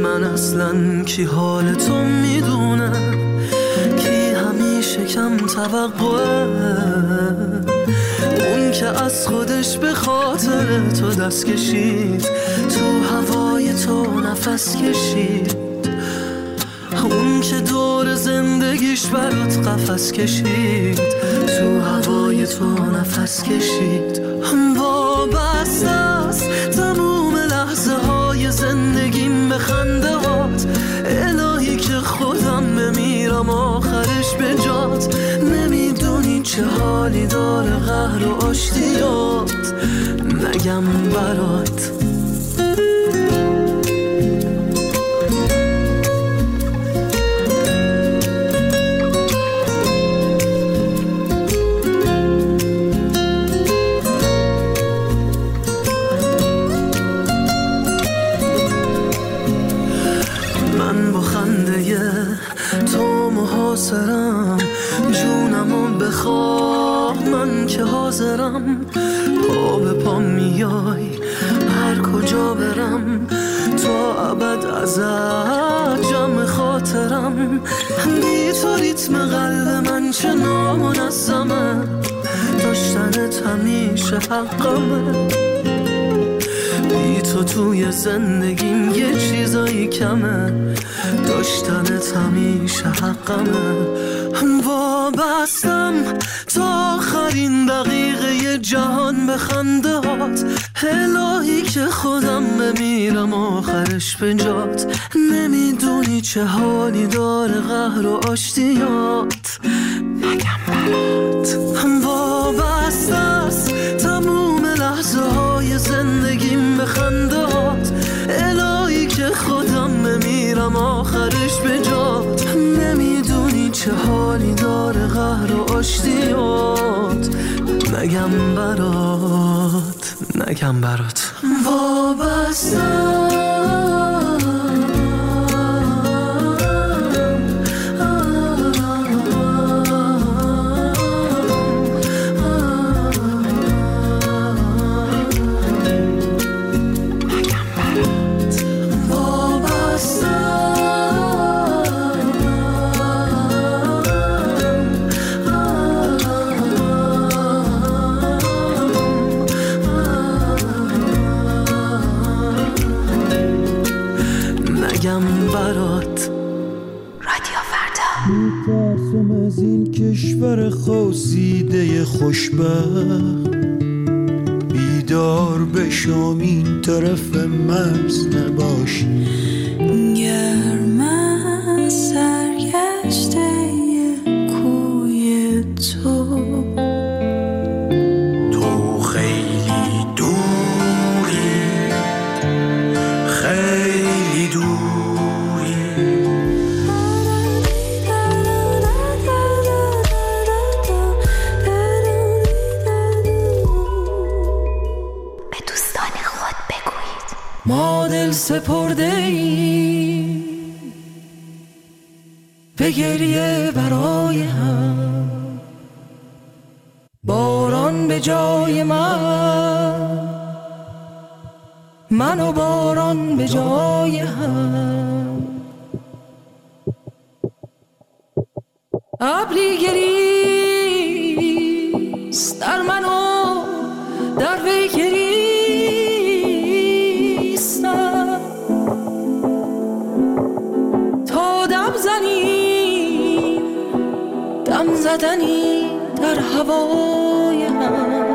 من اصلا کی حال تو میدونم، کی همیشه کم توقعه، اون که از خودش به خاطر تو دست کشید، تو هوای تو نفس کشید، اون که دور زندگیش برات قفس کشید، تو هوای تو نفس کشید. وابسته است تموم لحظه های زندگیم به خنده هات، الهی که خودم بمیرم آخرش به جات، نمیدونی چه حالی داره قهر و آشتیات، نگم برات. تو محاصرم، جونمو بخواه من که حاضرم، پا به پا میای هر کجا برم، تا ابد ازت جمع خاطرم، بی تو ریتم قلب من چه نامنظمه، داشتنت همیشه حقمه، بی تو توی زندگیم یه چیزایی کمه، داشتنت همیشه حقمه. وابستم تا آخرین دقیقه جهان به خنده هات، الهی که خودم بمیرم آخرش به جات، نمیدونی چه حالی داره قهر و آشتیات، نگم برات. وابسته است تموم لحظه های زندگیم به خنده هات، الهی که خودم بمیرم آخرش به جات، نمیدونی چه حالی داره قهر و آشتیات، نگم برات، نگم برات. وابستم برات. رادیو فردا. میترسم از این کشور خواسیده خوشبخت، بیدار بشم این طرف مرز نباشی، گرم سرگشته کوی تو، تو خیلی دوری، خیلی دوری، ما دل سپرده ای به گریه برای هم، باران به جای من و باران به جای هم، ابری گریست در من و در وی گریستم، تا دم زنیم دم زدنی در هوای هم.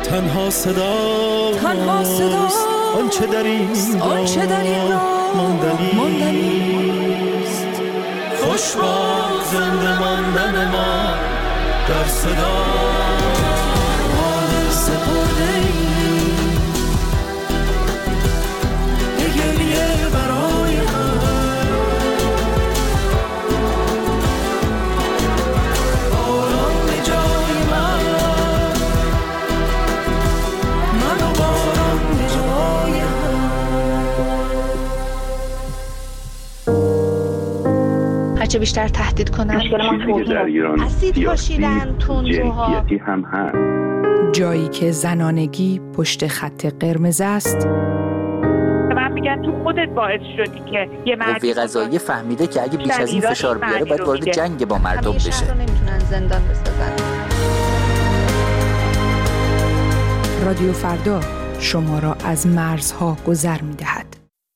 تنها صداست آنچه در این راه ماندنیست. خوشبخت زنده ماندن ما در صدا حال سپرده‌ایم یه گریه برای هم. باران به جای من و باران به جای هم. هرچه بیشتر تهدید کنن چیزی که در ایران سیاسی جنسیتی هم هست. جایی که زنانگی پشت خط قرمز است. من میگن تو خودت باعث شدی که یه قوه قضاییه فهمیده که اگه بیش از این فشار بیاره باید وارد جنگ با مردم بشه. شهر رو نمیتونن زندان بسازن. رادیو فردا شما را از مرزها گذر می‌دهد.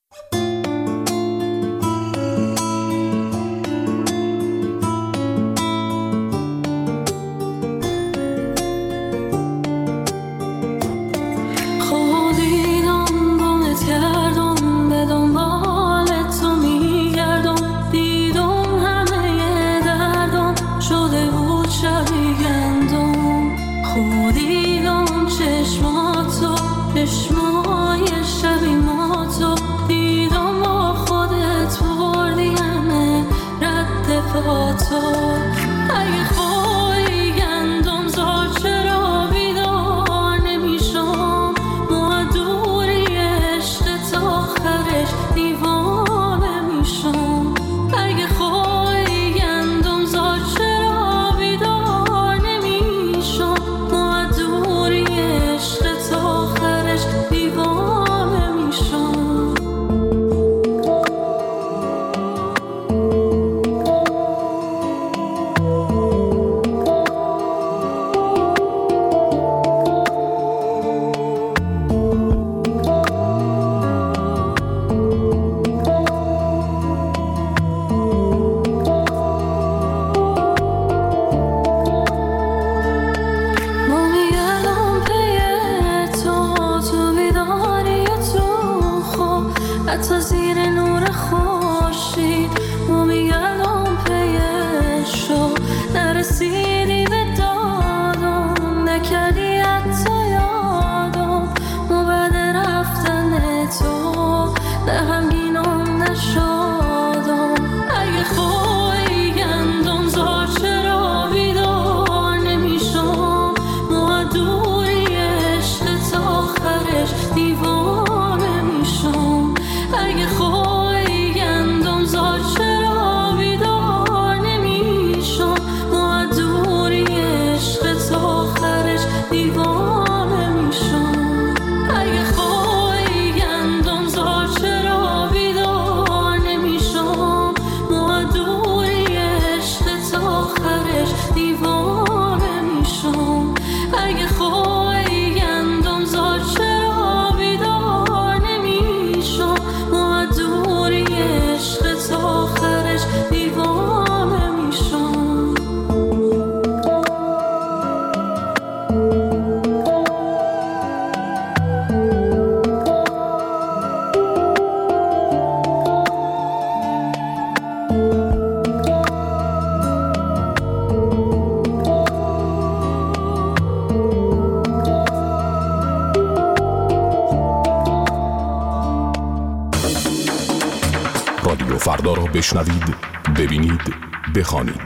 رادیو فردا را بشنوید، ببینید، بخوانید.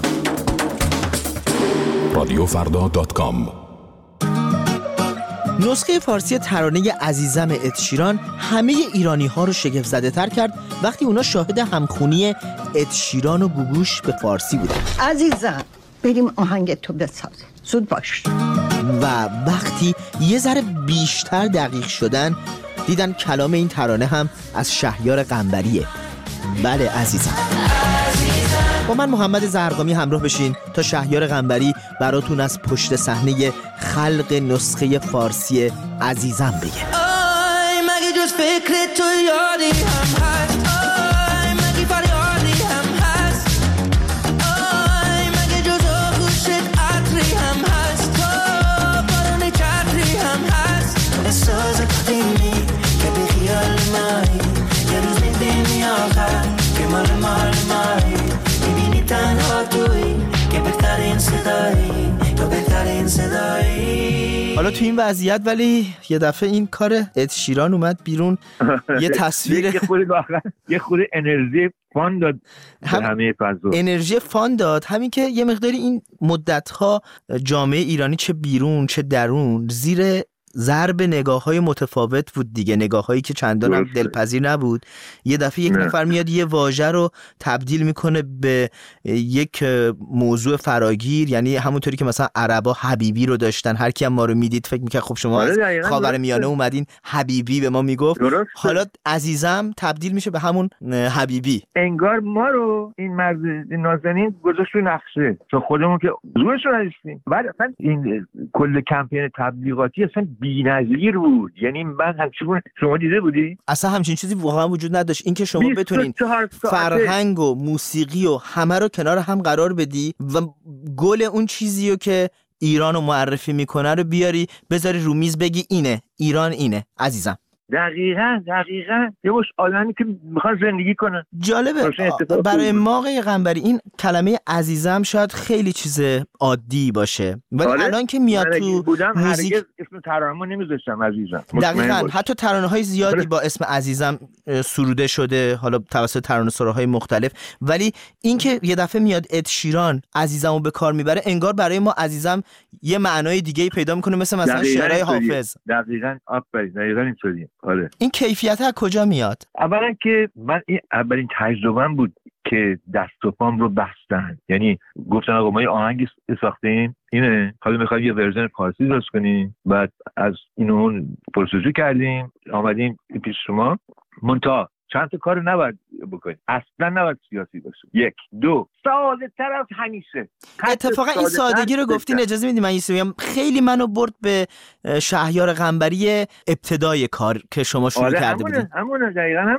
radiofrda.com. نسخه فارسی ترانه عزیزم اد شیران همه ایرانی ها رو شگفت زده تر کرد وقتی اونا شاهد همخونی اد شیران و گوگوش به فارسی بودن. عزیزم بریم آهنگ تو بساز، زود باش. و وقتی یه ذره بیشتر دقیق شدن دیدن کلام این ترانه هم از شهریار قنبریه. بله عزیزم. با من محمد زرقامی همراه بشین تا شهریار قنبری براتون از پشت صحنه خلق نسخه فارسی عزیزم بگه. آی مگه جز فکر تو یادی هم هست؟ آی مگه فریادی هم هست؟ آی مگه جز آغوشت عطری هم هست؟ تو بارون چتری حالا تو این وضعیت ولی یه دفعه این کار اد شیران اومد بیرون یه تصویر یه خود انرژی فان داد همه فضا، انرژی فان داد، همین که یه مقداری این مدت‌ها جامعه ایرانی چه بیرون چه درون زیر ضرب نگاه‌های متفاوت بود دیگه، نگاه‌هایی که چندان هم دلپذیر نبود. یه دفعه یک نفر میاد یه واژه رو تبدیل میکنه به یک موضوع فراگیر، یعنی همونطوری که مثلا عربا حبیبی رو داشتن، هر کی هم ما رو میدید فکر میکنه خب شما از خاورمیانه اومدین حبیبی به ما میگفت، حالا عزیزم تبدیل میشه به همون حبیبی. انگار ما رو این مرد نازنین گذاشت رو نقشه، چون خودمون که زورش رو نداشتیم. بعد اصلا این کل کمپین تبلیغاتی اصلا بی‌نظیر بود، یعنی من همچنین شما دیده بودی؟ اصلا همچین چیزی واقعا وجود نداشت، این که شما بتونین فرهنگ و موسیقی و همه رو کنار هم قرار بدی و گل اون چیزیو که ایران رو معرفی میکنه رو بیاری بذاری رو میز بگی اینه ایران، اینه عزیزم. دقیقاً یه باش آدمی که میخواد زندگی کنه. جالبه برای ما آقای قنبری این کلمه عزیزم شاید خیلی چیز عادی باشه، ولی الان که میاد تو موزیک اسم ترانه‌مو نمیذاشتم عزیزم. دقیقاً حتی ترانه‌های زیادی با اسم عزیزم سروده شده، حالا توسط ترانه‌سراهای مختلف، ولی این که یه دفعه میاد اد شیران عزیزمو به کار میبره، انگار برای ما عزیزم یه معنای دیگه‌ای پیدا میکنه، مثلا شعرهای حافظ. دقیقاً اینطوریه. آره. این کیفیت از کجا میاد؟ اولا که من این اولین تجربه‌ام بود که دست و پام رو بستن، یعنی گفتن آقا ما یه آهنگی ساختیم اینه، حالا می‌خوایم یه ورژن فارسی درست کنیم، بعد از اینو پرسجو کردیم آمدیم پیش شما، منتها چند تا کار نباید بکنید، اصلا نباید سیاسی باشه. 1 2 ساده تر از همیشه. اتفاقا این سادگی رو گفتین، اجازه میدید من یه بگم، خیلی منو برد به شهریار قنبری ابتدای کار که شما شروع کرده بودید. همونه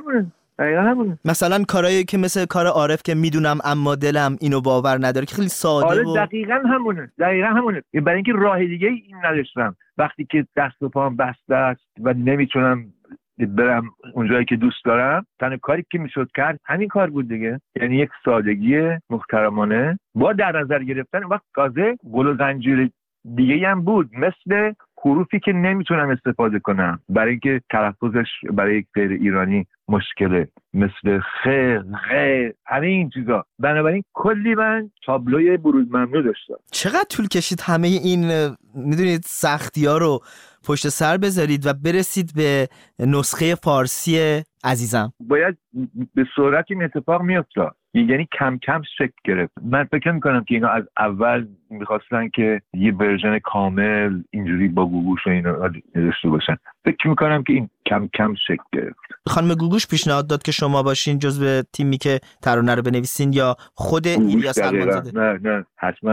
دقیقاً همونه. مثلا کارهایی که مثل کار عارف که میدونم اما دلم اینو باور نداره که خیلی ساده و دقیقاً همونه. برای اینکه راه دیگه این نداشتم، وقتی که دست و پام بسته است و نمیتونم برم اونجایی که دوست دارم، تنها کاری که میشد کرد همین کار بود دیگه، یعنی یک سادگی محترمانه با در نظر گرفتن وقت تازه گل و زنجیر دیگه هم بود، مثل حروفی که نمیتونم استفاده کنم برای اینکه تلفظش برای یک غیر ایرانی مشکله، مثل خ همه این چیزا. بنابراین کلی من تابلوی بروز ممنوع داشتم. چقدر طول کشید همه این میدونید سختی‌ها رو پشت سر بذارید و برسید به نسخه فارسی عزیزم؟ باید به سرعت این اتفاق میافتاد، یعنی کم کم شکل گرفت. من فکر میکنم که اینا از اول میخواستن که یه ورژن کامل اینجوری با گوگوش و اینا داشته باشن. فکر میکنم که این کم کم شکل گرفت. خانم گوگوش پیشنهاد داد که شما باشین جزو تیمی که ترانه رو بنویسین یا خود ایلیاس المانزاده؟ نه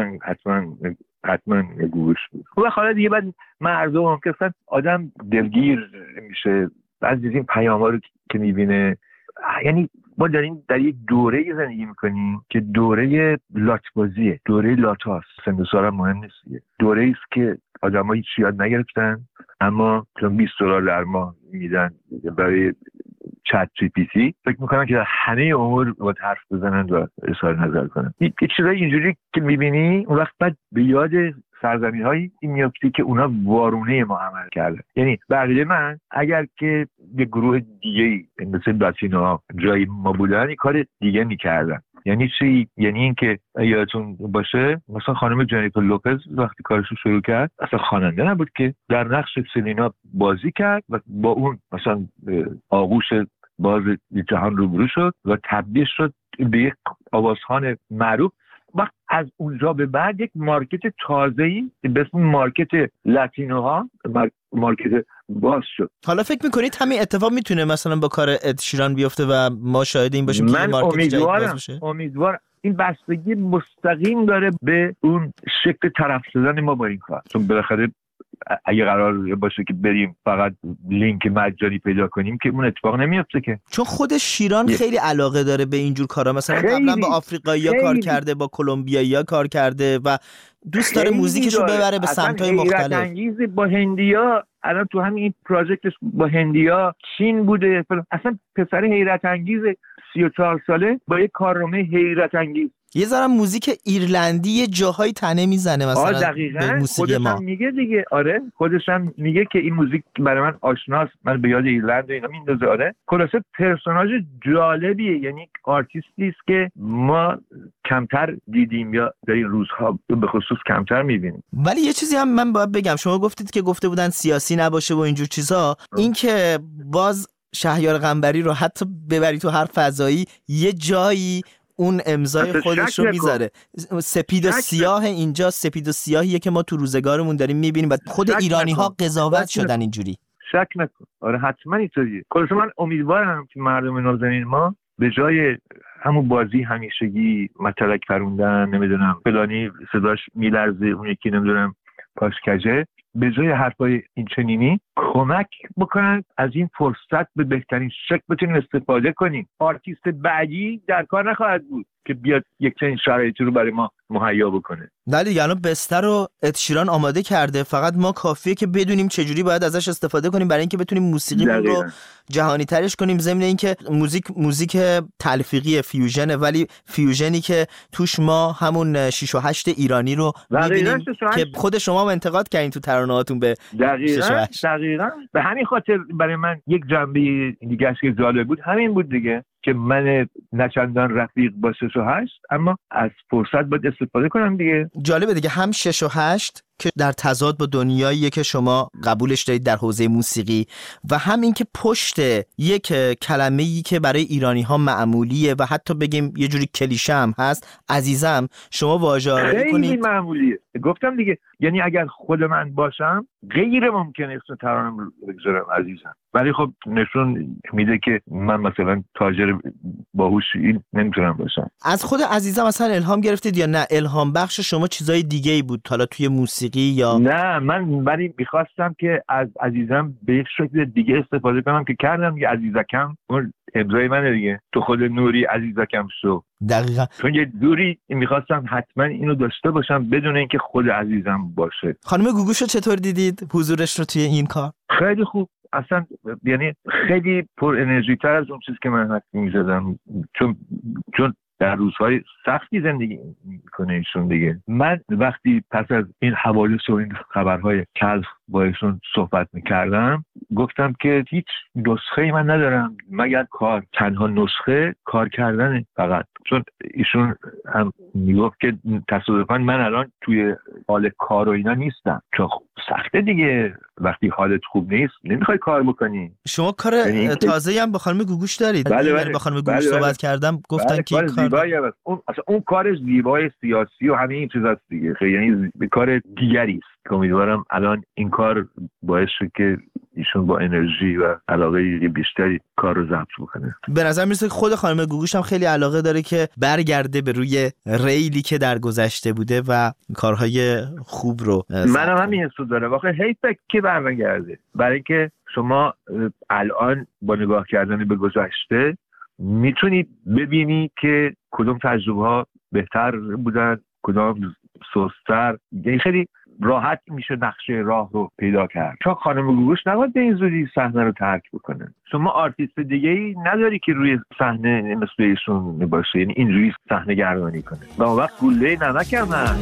حتما گوگوش بود. و حالا دیگه بعد مردم که اصلا آدم دلگیر میشه بعد از این پیام‌ها رو که میبینه. یعنی ما داریم در یک دوره زندگی میکنیم که دوره لاتبازیه، دوره لاتاست، سن و سال مهم نیست، دوره ایست که آدم‌ها هیچ یاد نگرفتن اما چون $20 در ماه میدن برای چت جی پی تی، فکر میکنن که همه امور باید حرف بزنن و اظهار نظر کنن. یه چیزای اینجوری که میبینی اون وقت بعد به یاد سرزمین‌هایی این میافتی که اونا وارونه ما عمل کردن. یعنی بقیه من اگر که یه گروه دیگه‌ای مثل لاتینوها جای ما بودن این کار دیگه میکردن. یعنی چی؟ یعنی این که یادتون باشه مثلا خانم جنیفر لوپز وقتی کارشو شروع کرد اصلا خواننده نبود که در نقش سلینا بازی کرد و با اون مثلا آغوش باز جهان روبرو شد و تبدیل شد به یک آوازخوان معروف. وقت از اونجا به بعد یک مارکت تازه‌ای به اسم مارکت لاتینوها مارکت باز شد. حالا فکر میکنید همین اتفاق میتونه مثلا با کار اد شیران بیفته و ما شاهد این باشیم که مارکت جدید باز بشه؟ امیدوارم. این بستگی مستقیم داره به اون شکل طرف شدن ما با این کار، چون بالاخره اگه قرار باشه که بریم فقط لینک مجانی پیدا کنیم که اون اتفاق نمیفته که. چون خود شیران خیلی علاقه داره به اینجور کارا، مثلا قبلا با آفریقایی‌ها کار کرده، با کلمبیایی‌ها کار کرده و دوست داره موزیکشو ببره به سمت‌های مختلف. حیرت انگیز با هندیا، الان تو همین پروژکتش با هندیا چین بوده، اصلا پسر حیرت انگیز 34 ساله با یک کارنامه حیرت انگیز یه ذره موزیک ایرلندی یه جاهای تنه میزنه مثلا به موسیقی ما. خودش هم میگه دیگه. آره خودش هم میگه که این موزیک برای من آشناست، من به یاد ایرلند و اینا میندازه. آره خلاصه پرسوناژ جالبیه، یعنی آرتیستی است که ما کمتر دیدیم یا در این روزها به خصوص کمتر میبینیم. ولی یه چیزی هم من باید بگم، شما گفتید که گفته بودن سیاسی نباشه و اینجور چیزا، این که باز شهریار قنبری رو حتی ببری تو هر فضایی یه جایی اون امضای خودش رو میذاره. سپید و سیاه اینجا، سپید و سیاهیه که ما تو روزگارمون داریم میبینیم و خود ایرانی ها قضاوت شدن اینجوری. شک نکن. آره حتما اینطوریه. خلاص من امیدوارم که مردم نازنین ما به جای همون بازی همیشگی متلک پروندن، نمیدونم فلانی صداش میلرزه اون یکی نمیدونم پاش کجه، به جای حرفای این چنینی کمک بکنن از این فرصت به بهترین شکل بتونیم استفاده کنیم. آرتیست بعدی در کار نخواهد بود که بیاد یک چنین شرایطی رو برای ما مهیا بکنه. ولی الان بستر رو اد شیران آماده کرده، فقط ما کافیه که بدونیم چجوری باید ازش استفاده کنیم برای اینکه بتونیم موسیقیمون رو جهانی ترش کنیم. ضمن اینکه موزیک تلفیقی فیوژنه، ولی فیوژنی که توش ما همون 6 و 8 ایرانی رو می‌بینیم که خود شما هم انتقاد کردین تو ترانه‌هاتون به 6 و 8. دقیقاً به همین خاطر برای من یک جنبه دیگه که جالب بود همین بود دیگه، که من نچندان رفیق با 6 و 8 اما از فرصت باید استفاده کنم دیگه. جالبه دیگه، هم 6 و 8 که در تضاد با دنیاییه که شما قبولش دارید در حوزه موسیقی، و هم این که پشت یک کلمه‌ای که برای ایرانی ها معمولیه و حتی بگیم یه جوری کلیشه هم هست، عزیزم، شما واژه‌آوری کنید. خیلی معمولیه. گفتم دیگه، یعنی اگر خود من باشم غیر ممکنه اسم ترانه‌ام رو بگذارم عزیزم، ولی خب نشون میده که من مثلا تاجر باهوشی نمیتونم باشم. از خود عزیزم مثلا الهام گرفتید یا نه الهام بخش شما چیزای دیگه‌ای بود حالا توی موسیقی یا نه؟ من ولی می‌خواستم که از عزیزم به یک شکل دیگه استفاده کنم که کردم دیگه. عزیزکم اون امضای منه دیگه، تو خود نوری عزیزکم شو. دقیقاً. چون یه دوری می‌خواستم حتما اینو داشته باشم بدون اینکه خود عزیزم باشه. خانم گوگوشو چطور دیدید حضورش رو توی این کار؟ خیلی خوب، اصلا یعنی خیلی پر انرژی تر از اون چیزی که من حد می‌زدم، چون در روزهای سختی زندگی میکنه ایشون دیگه. من وقتی پس از این حوادث و این خبرهای تلخ با ایشون صحبت میکردم گفتم که هیچ نسخه‌ای من ندارم مگر کار، تنها نسخه کار کردنه فقط. چون ایشون هم میگفت که تصادفاً من الان توی حال کار و اینا نیستم، چون سخته دیگه، وقتی حالت خوب نیست نمیخوای کار بکنی. شما کار تازه‌ای هم با خانم گوگوش دارید؟ بله با خانم گوگوش صحبت کردم گفتن که اون کار زیبای سیاسی و همه این چیزاست دیگه، یعنی کار دیگری است. امیدوارم الان این کار باعث شه که ایشون با انرژی و علاقه بیشتری کار رو ضبط بکنه. به نظر میرسه که خود خانم گوگوش هم خیلی علاقه داره که برگرده به روی ریلی که در گذشته بوده و کارهای خوب رو منم همین حسو دارم. واقعا حیفه که برگرده، برای اینکه شما الان با نگاه کردن به گذشته میتونی ببینی که کدوم تجربه ها بهتر بودن، کدام سست‌تر. یعنی خیلی راحت میشه نقشه راه رو پیدا کرد. چون خانم گوگوش نباید به این زودی صحنه رو ترک بکنه. شما آرتیست دیگه‌ای نداری که روی صحنه مثل ایشون باشه، یعنی اینجوری صحنه گردانی کنه. و اون وقت گوله نمکم هست.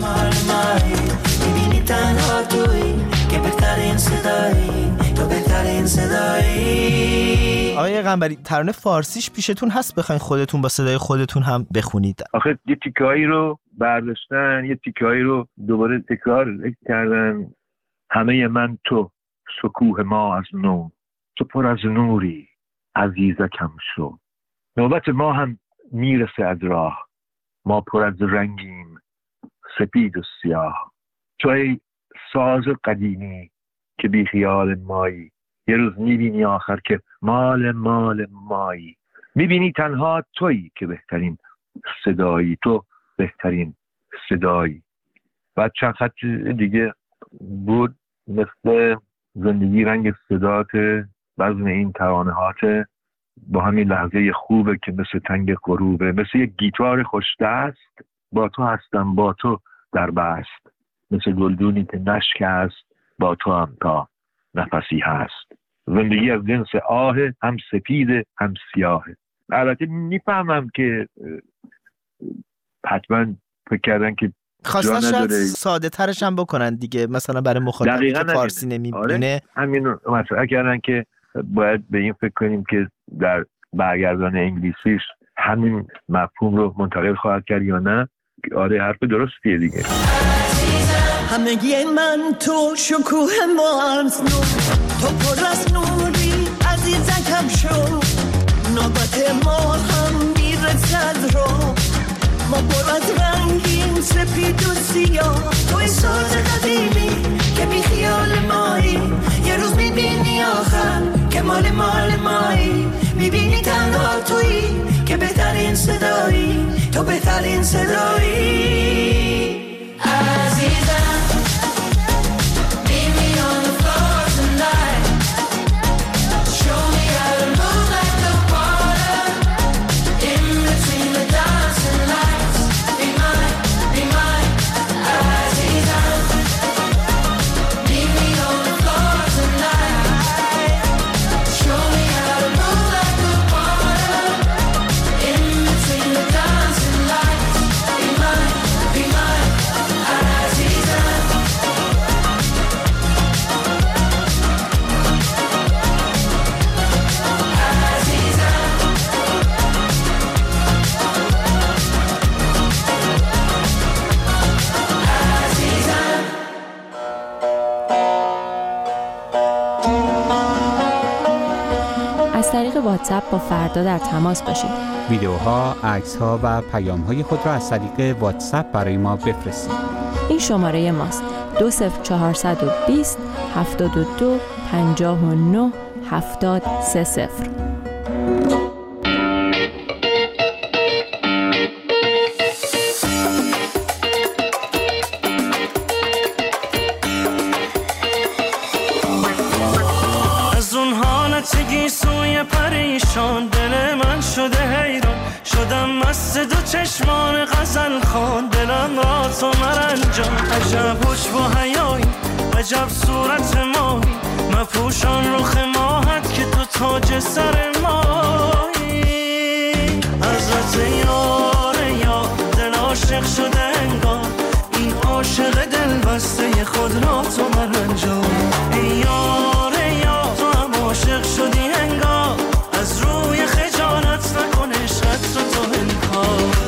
آقای قنبری، ترانه فارسیش پیشتون هست بخواین خودتون با صدای خودتون هم بخونید؟ آخه یه تیکه‌ای رو برداشتن، یه تیکه‌ای رو دوباره تکرار کردن. همه من تو، شکوه ما از نو، تو پر از نوری عزیزکم شو. نوبت ما هم میرسه از راه، ما پر از رنگیم سپید و سیاه. تو ای ساز قدیمی که بی خیال مایی، یه روز میبینی آخر که مال مایی. میبینی تنها تویی که بهترین صدایی، تو بهترین صدایی. بعد چند خط دیگه بود مثل زندگی رنگ صدات، وزن این ترانهات با همین لحظه خوبه که مثل تنگ غروبه، مثل یک گیتار خوشدست. با تو هستم، با تو در بست، مثل گلدونی که نشکست، با تو هم تا نفسی هست. زندگی از جنس آه، هم سپید هم سیاهه. البته میفهمم که حتما فکر کردن که خواستن شاید ساده ترش هم بکنن دیگه، مثلا برای مخاطبی که فارسی نمی‌بینه همین مثلا کردن که باید به این فکر کنیم که در برگردان انگلیسیش همین مفهوم رو منتقل خواهد کرد یا نه. آره حرف درستیه دیگه. همگی من تو شکوه مارز نو، تو پر از نوری عزیزکم شو، نوبت ما هم میرسد رو، ما پر از رنگیم سپید و سیاه، توی ساز قدیمی که بی خیال مایی، یه روز میبینی آخر که مال مایی، میبینی تنها تویی که بهترین صدایی، تو بهترین صدایی عزیزم. از طریق واتساپ با فردا در تماس باشید. ویدیوها، عکس‌ها و پیام‌های خود را از طریق واتساپ برای ما بفرستید. این شماره ماست: 20420 72 59 70 30. سوی پریشان دل من شده حیران، شدم مست دو چشمان غزل خوان، دلم را تو مرنجان. عجب حجب و حیایی، عجب صورت ماهی، مپوشان رخ ماهت که تو تاج سر مایی. حضرت یار یا دل عاشق شده انگار، این عاشق دل بسته خود را تو مرنجان. ای یار یا تو هم عاشق شدی انگار، از روی خجالت نکن عشقت رو تو انکار.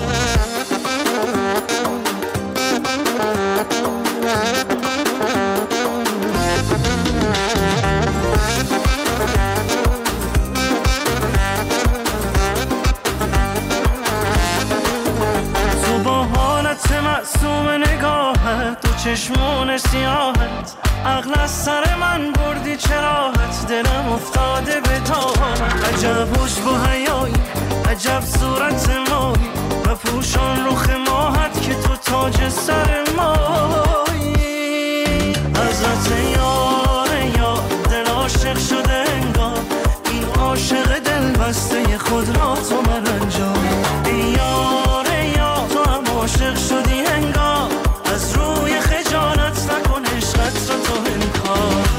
تو با حالت معصوم نگاهت، تو چشمون سیاهت، عقل از سر من بردی چراحت، دلم افتاده به تاهت. عجب حجب و حیایی، عجب صورت ماهی، و پوشان رخ ماهت که تو تاج سر مایی. حضرت یار یا دل عاشق شده انگار، این عاشق دل بسته خود را تو مرنجان. ای یار یا تو هم عاشق شدی انگار، از روی خجالت نکن عشقت رو تو انکار.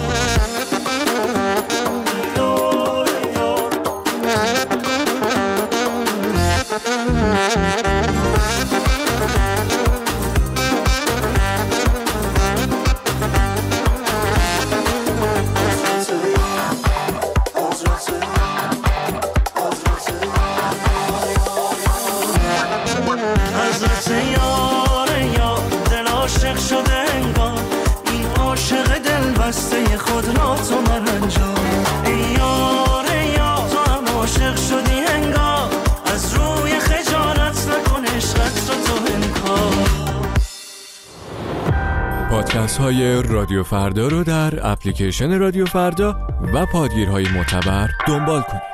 حضرت یار یا دل عاشق شده انگار، این عاشق دل بسته خود را تو مرنجان. ای یار یا تو هم عاشق شدی انگار، از روی خجالت نکن عشقت رو تو انکار. پادکست های رادیو فردا رو در اپلیکیشن رادیو فردا و پادگیرهای معتبر دنبال کنید.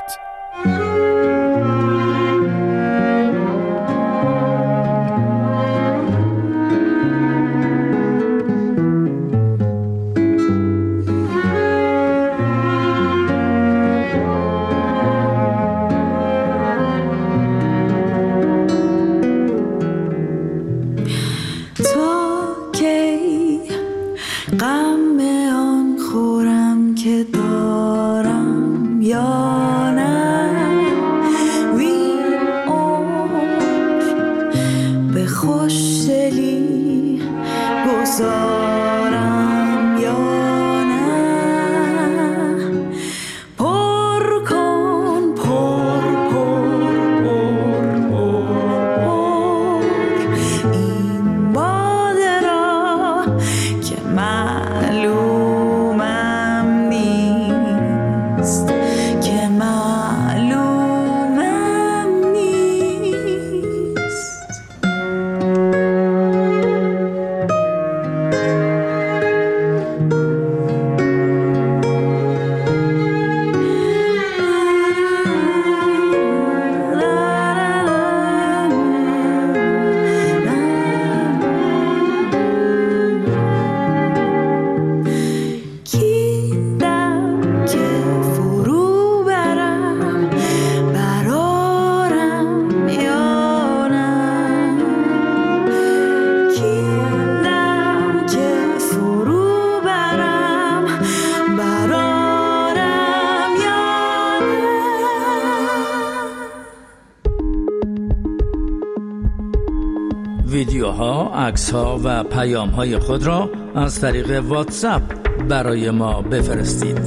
صداها، عکس‌ها و پیام‌های خود را از طریق واتساپ برای ما بفرستید.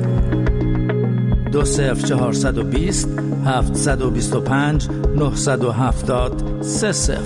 20420 725 970 30.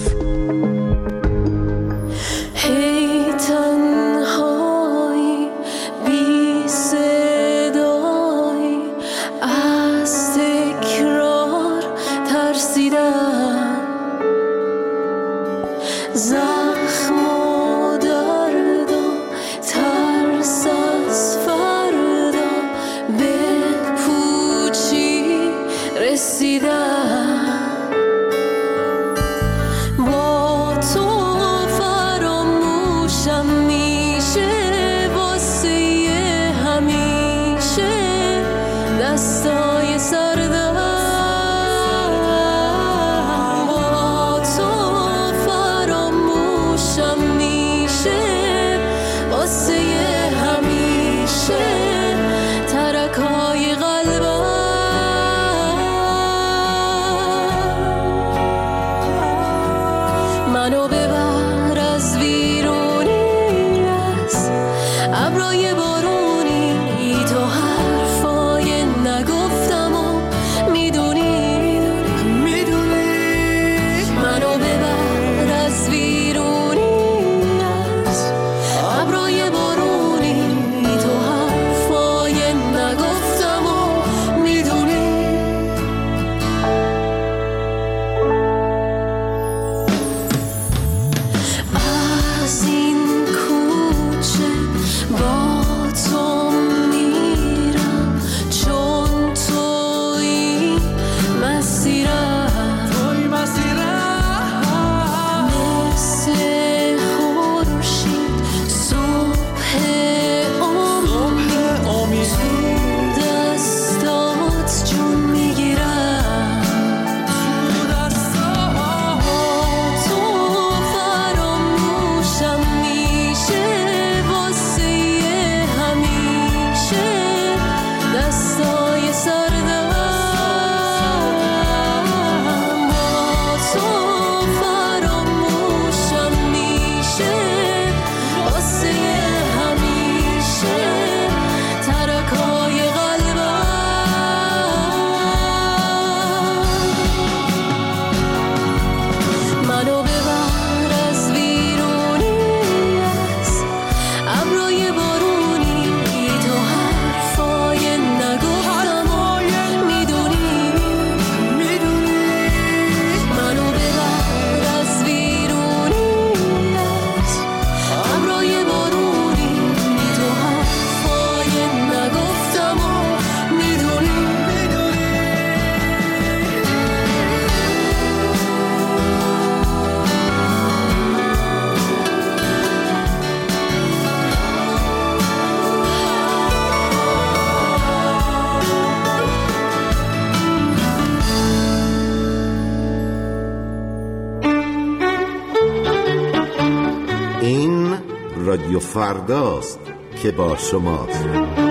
رادیو فرداست که با شماست.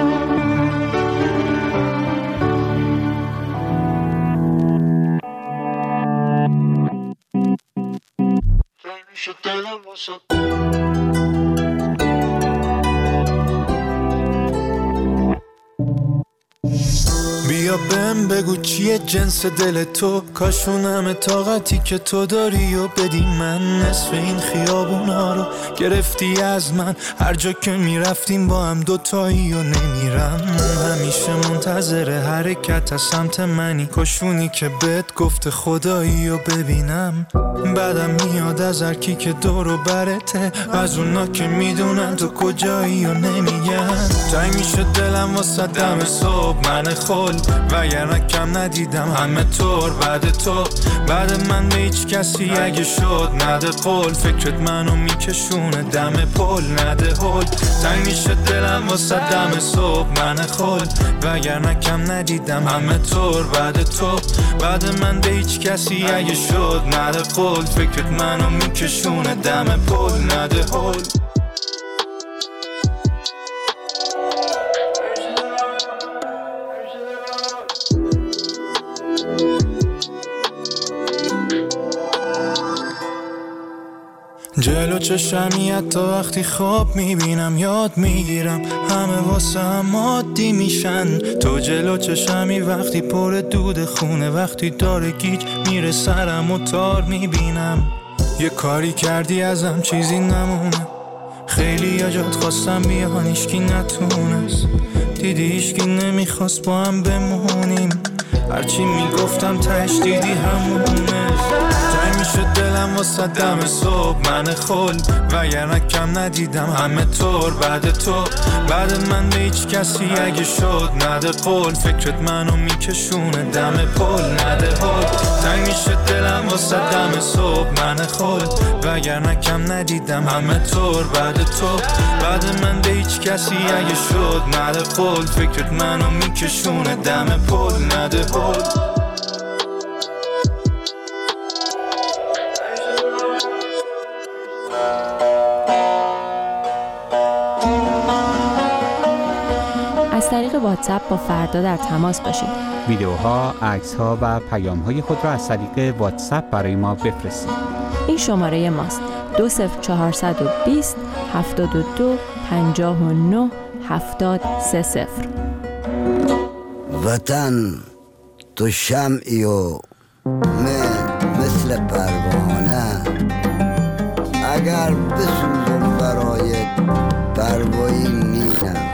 بیا بهم بگو چیه جنس دل تو، کاشونم طاقتی که تو داری و بدی من. نصف این خیابونا رو گرفتی از من، هر جا که میرفتیم با هم دوتایی و نمیرم. همیشه منتظر حرکت از سمت منی، کاشونی که بهت گفته خدایی و ببینم. بعدم میاد از هر کی که دور و برته، از اونا که میدونن تو کجایی و نمیگن. تنگ میشه دلم واسه دم صبح من خل، وگرنه کم ندیدم همه طور بعد تو. بعد من به هیچ کسی اگه شد نده قول، فکرت منو میکشونه دم پل نده هل. تنگ میشه دلم واسه دم صبح من خل، وگرنه کم ندیدم همه طور بعد تو. بعد من به هیچ کسی اگه شد نده قول، فکرت منو میکشونه دم پل نده هل. جلو چشمی حتی وقتی خواب میبینم یاد میگیرم همه واسه هم عادی میشن. تو جلو چشمی وقتی پر دود خونه، وقتی داره گیج میره سرم و تار میبینم. یه کاری کردی ازم چیزی نمونه، خیلی یا جات خواستم بیان ایشکی نتونست، دیدی ایشکی نمیخواست با هم بمونیم، هرچی میگفتم تش دیدی همونه. تای میشه دلم واسه دم صبح من خل، وگرنه کم ندیدم همه طور بعد تو. بعد من به هیچ کسی اگه شد نده قول، فکرت منو میکشونه دم پل نده هل. تای میشه دلم واسه دم صبح من خل، وگرنه کم ندیدم همه طور بعد تو. بعد من به هیچ کسی اگه شد نده قول، فکرت منو میکشونه دم پل نده هل. از طریق واتساپ با فردا در تماس باشید. ویدیوها، عکس‌ها و پیام‌های خود را از طریق واتساپ برای ما بفرستید. این شماره ماست: 20420 72 59 7030. وطن تو شمعی و من مثل پروانه، اگر بسوزم برایت پروایی نیستم.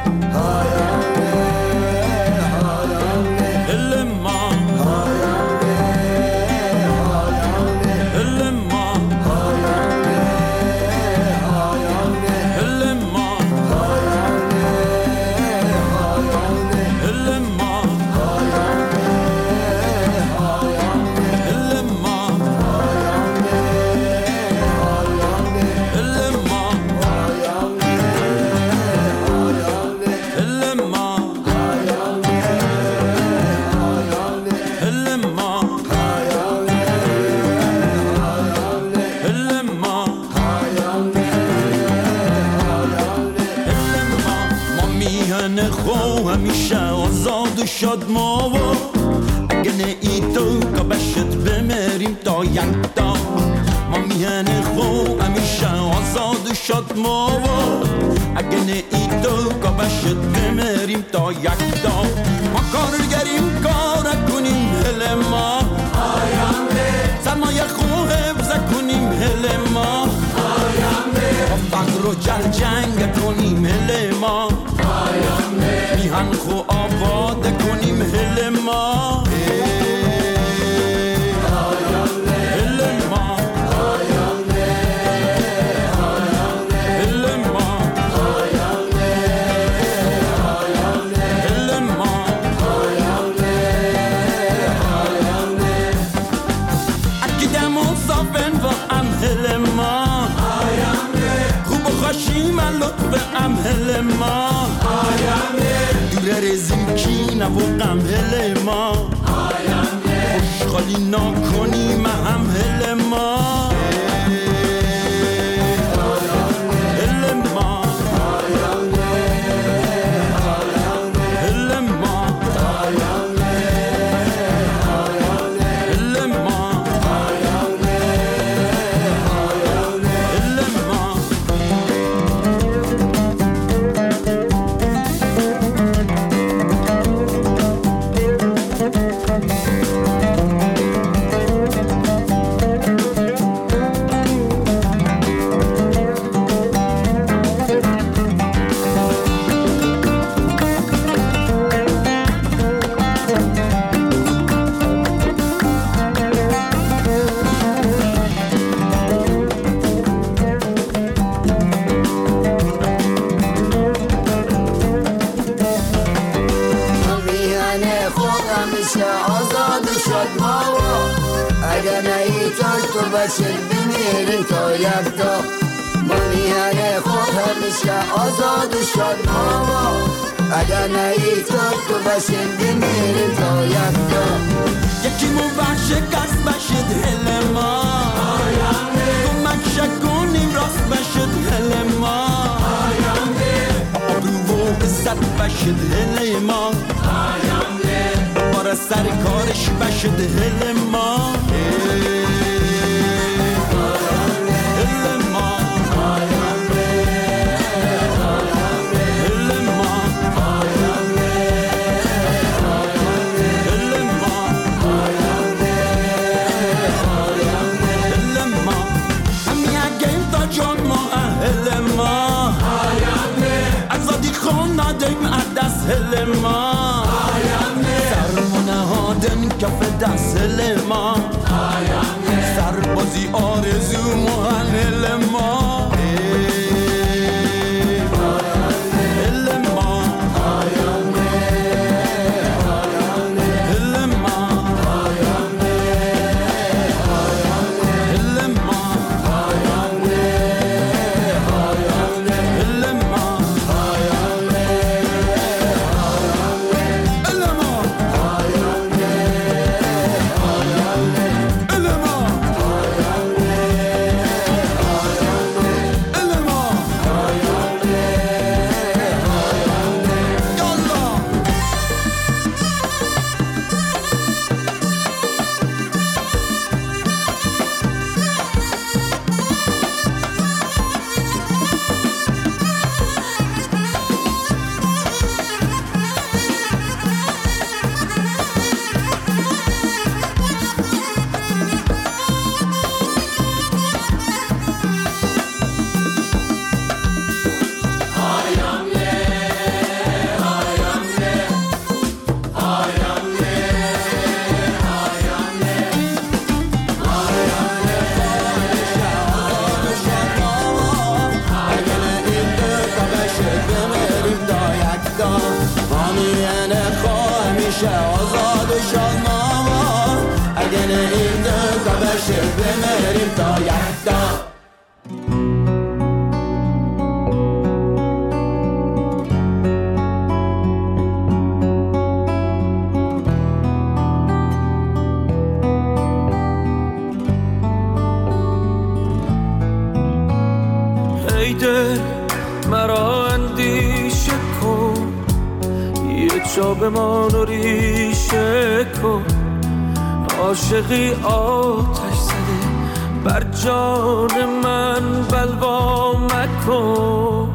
شاد ما و اگه نه ای تو که بشت بمیریم تا یک تا. ما میهن خو همیشه آزاد شاد ما و اگه نه ای تو که بشت بمیریم تا یک تا. ما کارگریم کار کنیم هل ما سرمایه خو حفظ کنیم هل ما فقر و جنگ کنیم هل ما میهن خو آباد کنیم هل ما هل ما دور رزیم کی نبوغم هل ما خوشخالی نکنیم هم هل ما بشر بمیریم تا یک تا. ما میهن خود همیشه آزاد و شاد ما اگر نهی تو بشر بمیریم تا یک تا. یکی مو شکست بشد هل ما کمک شکنیم راست بشد هل ما آبرو و عزت بشد هل ما بار سر کارش بشد هل ما هل ما هل ما سرمو نهادن کف دست هل ما سربازی آرزو محل ما مرا اندیشه کن یه جا بمان و ریشه کن عاشقی آتش زده بر جان من بلوا مکن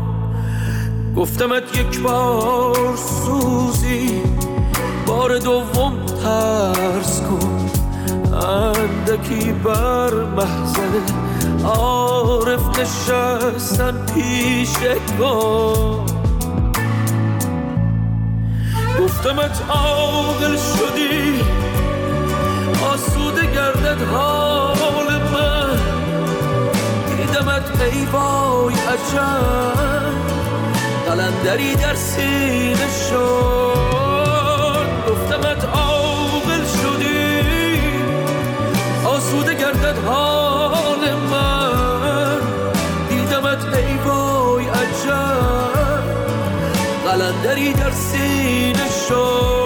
گفتمت یک بار سوزی بار دوم ترس کن اندکی بر محضر عارف نشستن پیشه کن گفتمت عاقل شدی آسوده گردد حال من دیدمت ای وای عجب قلندری در سینه شد گفتمت عاقل شدی آسوده گردد حال من دیدمت ای وای عجب قلندری در سینه شد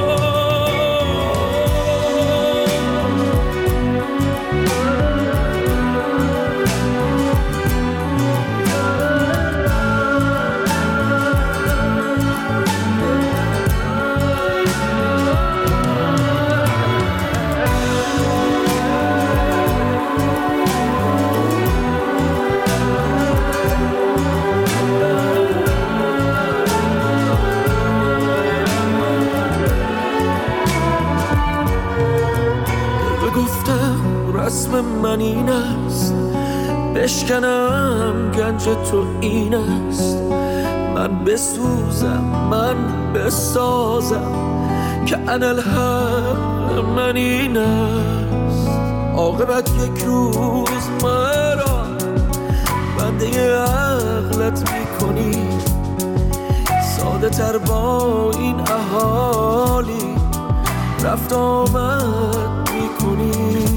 رسم من این است بشکنم گنج تو این است من بسوزم من بسازم که انالحق من این است عاقبت یک روز مرا بنده عقلت میکنی ساده تر با این اهالی رفت آمد میکنی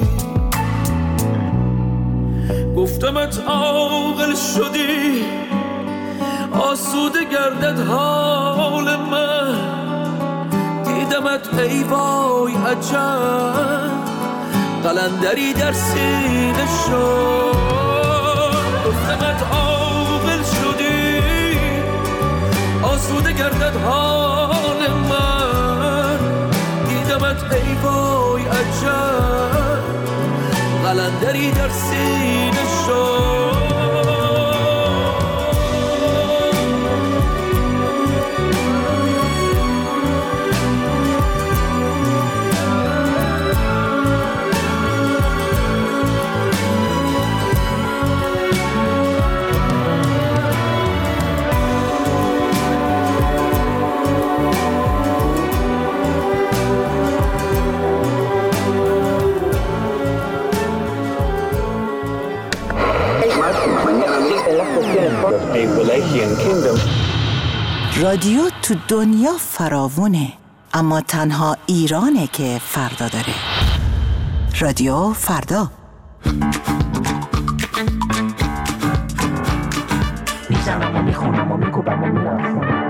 گفتمت عاقل شدی آسوده گردد حال من دیدمت ای وای عجب قلندری در سینه شد گفتمت عاقل شدی آسوده گردد حال من دیدمت ای وای عجب قلندری در سینه شد رادیو تو دنیا فراوونه، اما تنها ایرانه که فردا داره. رادیو فردا. میزنم و میخونم و میکوبم و میرفت.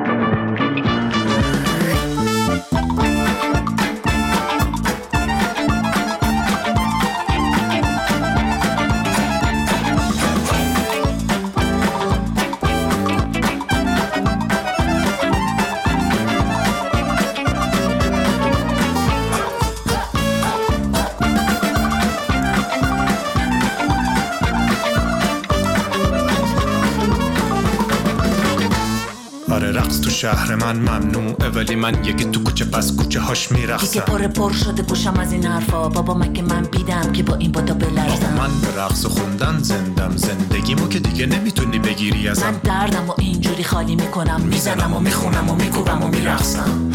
رقص تو شهر من ممنوعه، ولی من یکی تو کوچه پس کوچه هاش میرقصم. دیگه پر شده گوشم از این حرفا، بابا مگه من بیدم که با این بادا بلرزم. من به رقص و خوندن زندم، زندگیمو که دیگه نمیتونی بگیری ازم. من دردم و اینجوری خالی میکنم، میزنم و میخونم و میکوبم و میرقصم.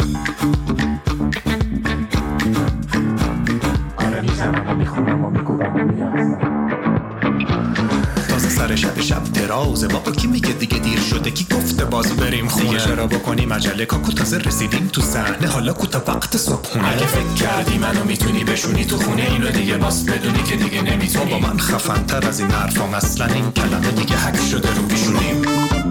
آره میزنم و میخونم و میکوبم و میرقصم. سر شب درازه، بابا کی میگه دیگه دیر شده؟ کی گفته باز بریم خونه؟ دیگه چرا بکنیم عجله؟ کاکو تازه رسیدیم تو صحنه، حالا کوتا وقت صبحونه. اگه فکر کردی منو میتونی بشونی تو خونه، اینو دیگه باز بدونی که دیگه نمیتونی. بابا من خفن تر از این حرفام، اصلا این کلمه دیگه حک شده رو پیشونیم.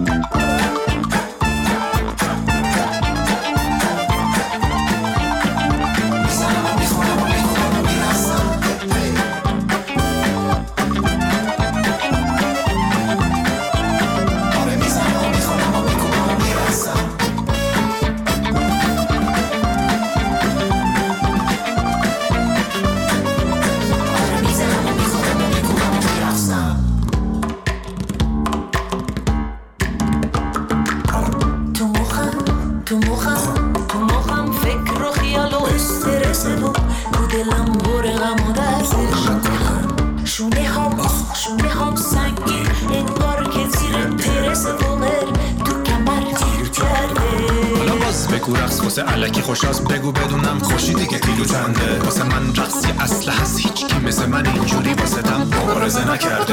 الکی خوشاست بگو بدونم خوشی دیگه تیلو چنده. واسه من رقصی اصل هست، هیچ کی مثل من اینجوری واسه تم مبارزه نکرده.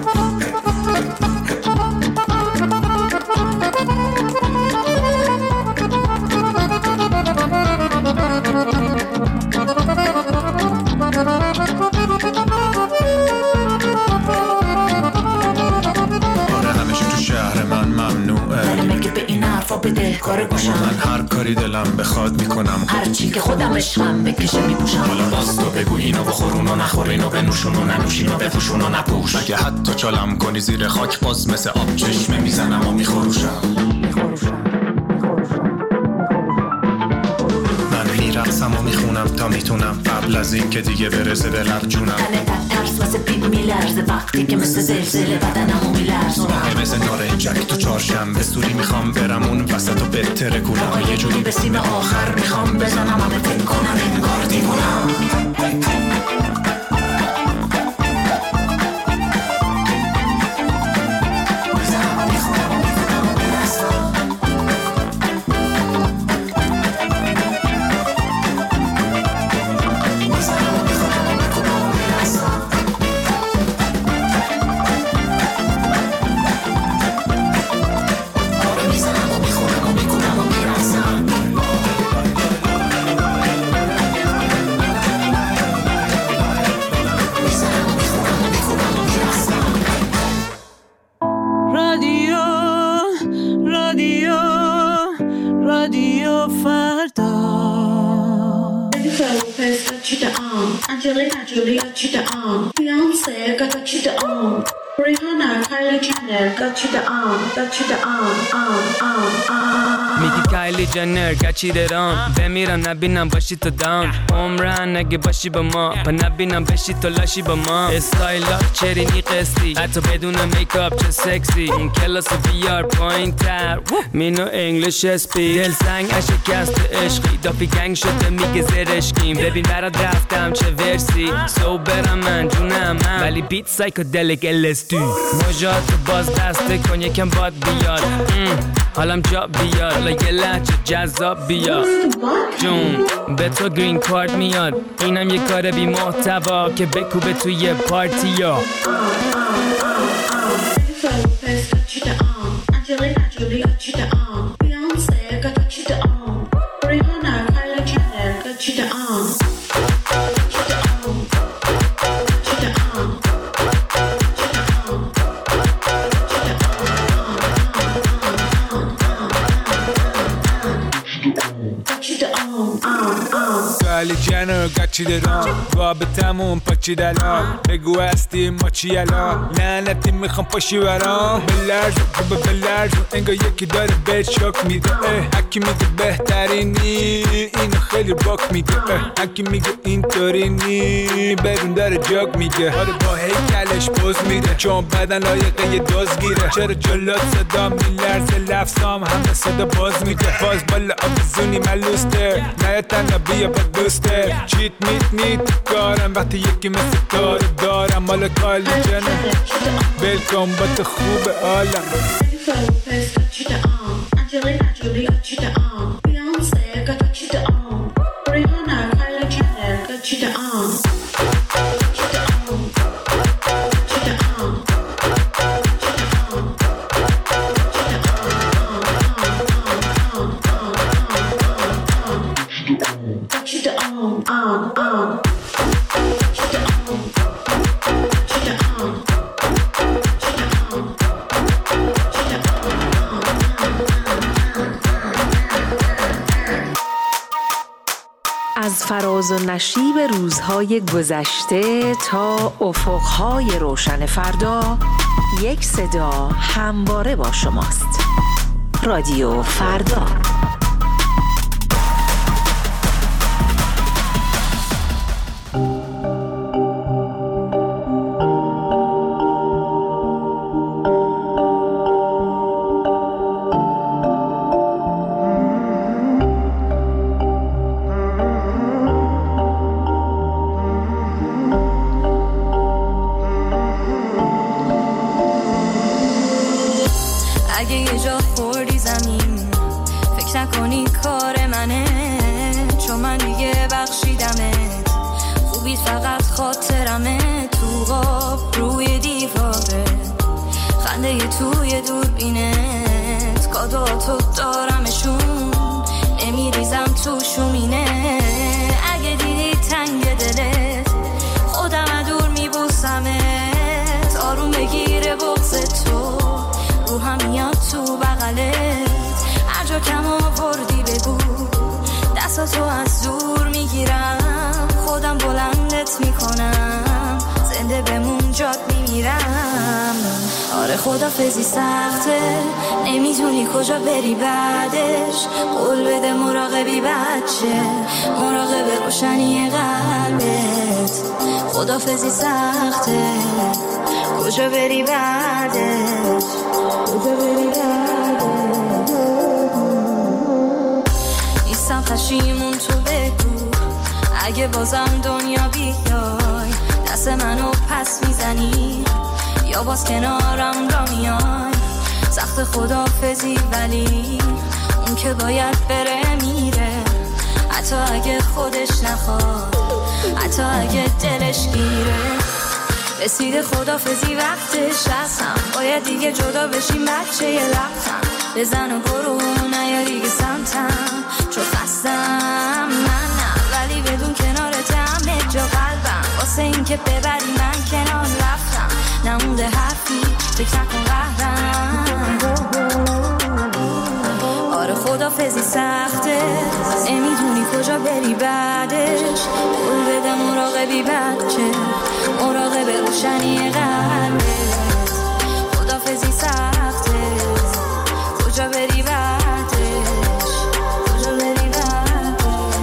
من هر کاری دلم بخواد میکنم، هر چی که خودم عشقم بکشه میپوشم. حالا باز تو بگو اینو بخورون و نخور، اینو بنوشون و ننوشین و بپوشون و نپوش. اگه حتی چالم کنی زیر خاک، باز مثل آب چشمه میزنم و میخوروشم. من میرقصم و میخونم تا میتونم، قبل از این که دیگه برسه به لب جونم. تنه ترس واسه پیپ میلرزه، وقتی که مثل زلزله بدنمو میلرزونم. مثل نارنجک تو چهارشنبه سوری میخوام برم اون وسط و بهتره گولم. یه جوری به سیم آخر میخوام بزنم، همه فکر کنم انگار دیوونم. Angelina Jolie got you the arm. Beyonce got you the arm. Rihanna, Kylie Jenner got you the arm. Got you the arm. میگی کایلی جنر گچیدرام بمیرم نبینم باشی تو داون عمرن اگه باشی با ما پا نبینم بشی تو لاشی با ما استایلات چرینی قسطی حتی بدون میکاپ چه سکسی اون کلاس بیار پایین تر مینو انگلیش اسپیک دل سنگ اشکست عشقی دافی گنگ شده میگه زرشکیم ببین برات رفتم چه ورسی سو برم من جونم من ولی بیت سایکودلیک LSD مجاد باز دسته کن یکم باد بیاد حالم جا بیاد حالا یه لحجه جذاب بیاد جون به تو گرین کارت میاد اینم یه کار بی محتوا که بکوبه توی پارتی ها Angelina Jolie got you the arm. Beyonce got you the سالی جنو گچی درام رابطمون پاچی دلال بگو هستی ما چی الان لعنتی میخوام پاشی برام بلرز انگار یکی داره بهت شوک میده هکی میگه بهترینی اینو خیلی باک میگه هکی میگه اینطوری نی بدون داره جاگ میگه آره با هیکلش پوز میده چون بدن لایقه یه دوز گیره چرا جلات صدا میلرزه لفظام همه صدا باز میده باز بالا آبزونی ملوسته نه تنها بیا با دوسته چیت میت نیت کارم وقتی یکی مثل کار دارم مال کالی جنم بلکن با تو خوب عالم Angelina Jolie got you the Beyonce got you the Rihanna, Kylie Jenner got you the از فراز و نشیب روزهای گذشته تا افقهای روشن فردا یک صدا همواره با شماست. رادیو فردا. توی دوربینت کادواتو دارمشون نمیریزم تو شومینه اگه دیدی تنگ دلت خودم دور میبوسمت آروم بگیره بغض تو روحم میاد تو بغلت هر جا کم آوردی بگو دستاتو از دور میگیرم خودم بلندت میکنم زنده بمون جات میمیرم آره خدافظی سخته نمیتونی کجا بری بعدش قول بده مراقبی بچه مراقب روشنی قلبت خدافظی سخته کجا بری بعدش کجا بری بعدش نیستم پشیمون تو بگو اگه بازم دنیا بیای دست منو پس میزنی یا باز کنارم را میای سخت خدافظی ولی اون که باید بره میره حتی اگه خودش نخواد حتی اگه دلش گیره رسیده خدافظی وقتش هستم باید دیگه جدا بشیم بچه یه لبتم بزن و برو نیا دیگه سمتم چون خستم من نه ولی بدون کنارت همه جا قلبم واسه این که ببری من کنار رفتم نمونده حرفی فکر نکن قهرم آره خدافظی سخته نمیدونی کجا بری بعدش قول بده مراقبی بچه مراقب روشنی قلبت خدافظی سخته کجا بری بعدش کجا بری بعدش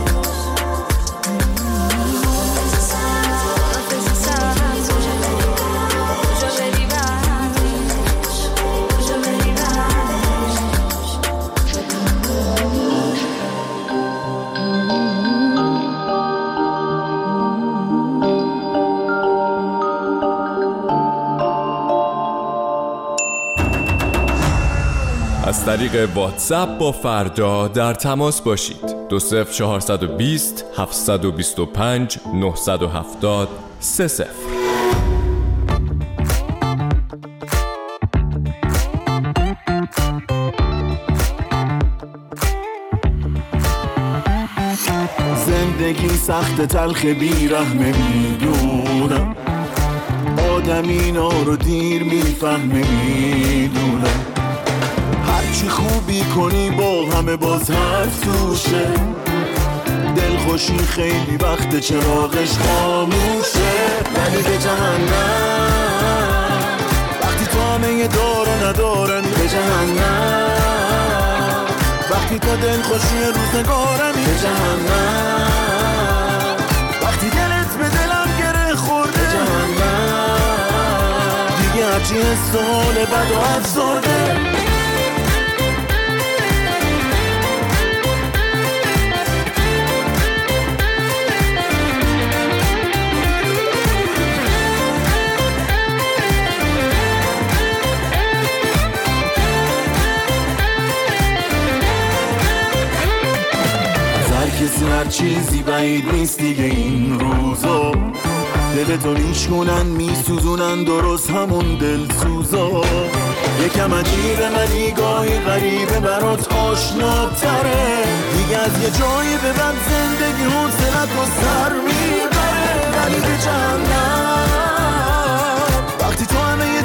خدافظی سخته کجا بری بعدش کجا بری بعدش از طریق واتساپ با فردا در تماس باشید. 20420 725 970 30. زندگی سخت تلخ بیرحمه میدونم آدم اینا رو دیر میفهمه میدونم هرچی خوبی کنی با همه باز حرف توشه. دلخوشی خیلی وقت چراغش خاموشه. ولی به جهنم وقتی تو همه دارو ندارنی، به جهنم وقتی تو دلخوشی روزگارمی، به جهنم وقتی دلت به دلم گره خورده، به جهنم دیگه هرچی حس و حال بد و افسرده. کسی هر چیزی بعید نیست دیگه این روزا. دلتو میشکنن میسوزونن درست همون دلسوزا. یکم عجیبه ولی گاهی غریبه برات آشناتره. دیگه از یه جایی به بعد زندگی حوصلت و سر میبره. ولی به جهنم وقتی تو همه